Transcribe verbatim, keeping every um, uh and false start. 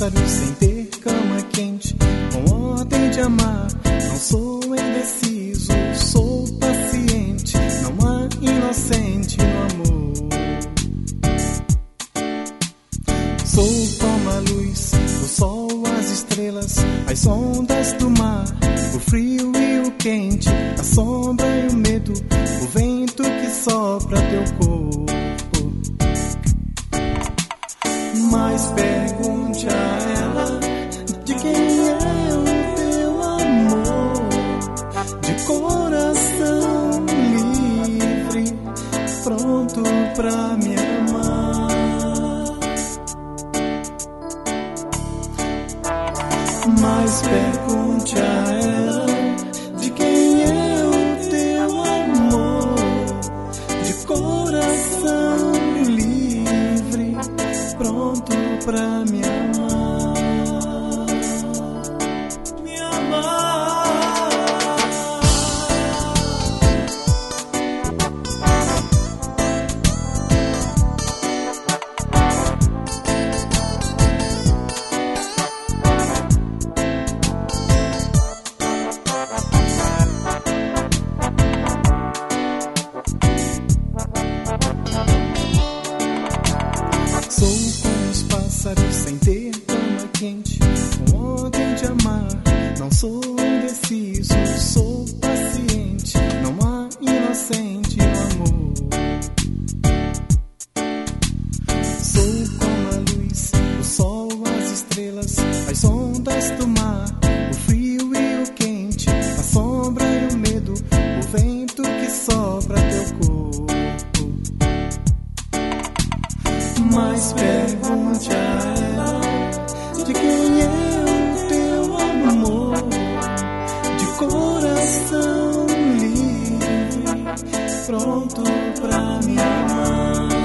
pássaros sem ter cama quente, com ordem de amar. Não sou indeciso, sou paciente, não há inocente no amor. Sou como a luz, o sol, as estrelas, as ondas do mar, o frio e o quente, a sombra e o medo, o vento que sopra teu corpo. Mas pergunte a ela de quem é o teu amor, de coração livre, pronto pra me amar. Mas pergunte a ela de quem é o teu amor, de coração livre, pronto pra me amar, me amar. Sou como os pássaros sem ter cama quente, com ordem de amar. Não sou indeciso, sou paciente, não há inocente no amor. Sou como a luz, o sol, as estrelas, as ondas do mar, o frio e o quente, a sombra e o medo, o vento que sopra teu corpo. Mas pergunte a ela de quem é o teu amor, de coração livre, pronto pra me amar.